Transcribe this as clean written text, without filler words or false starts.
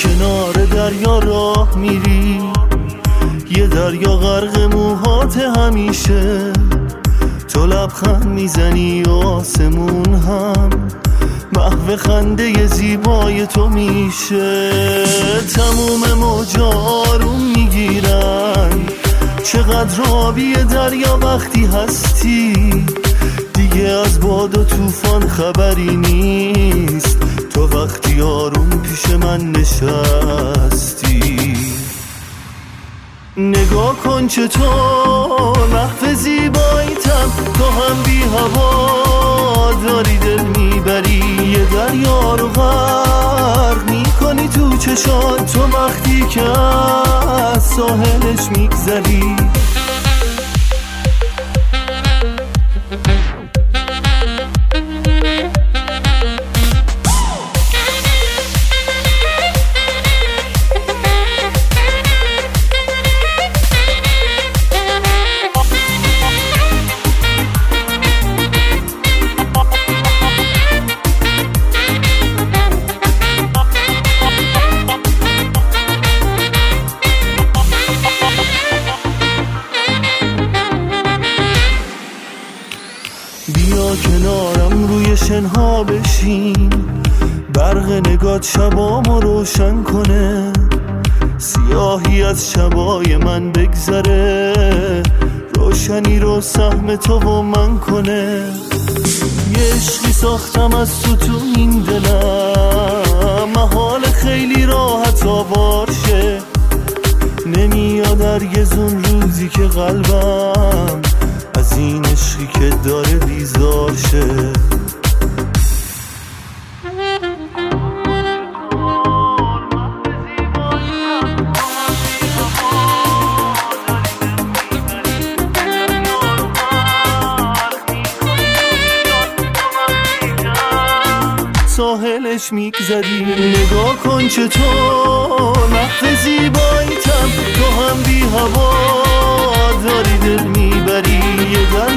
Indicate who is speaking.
Speaker 1: کنار دریا راه میری، یه دریا غرق موهات همیشه، تو لبخند میزنی و آسمون هم محو خنده زیبای تو میشه. تموم موجا آروم میگیرن، چقدر آبی دریا وقتی هستی، دیگه از باد و طوفان خبری نیست، تو وقتی آروم پیش من نشستی. نگاه کن چطور محو زیباییتم، تو هم بی هوا داری دل میبری، یه دریا رو غرق میکنی تو چشات، تو وقتی که از ساحلش میگذری. بیا کنارم روی شنها بشین، برق نگات شبامو روشن کنه، سیاهی از شبای من بگذره، روشنی رو سهم تو و من کنه. یه عشقی ساختم از تو این دلم، محال خیلی راحت آوار شه، نمیاد هرگز اون روزی که قلبم از این عشقی که داره بیزار شه. ساحلش میگذری، نگاه کن چطور محو زیباییتم، تو هم بی هوا داری دل میبری، یه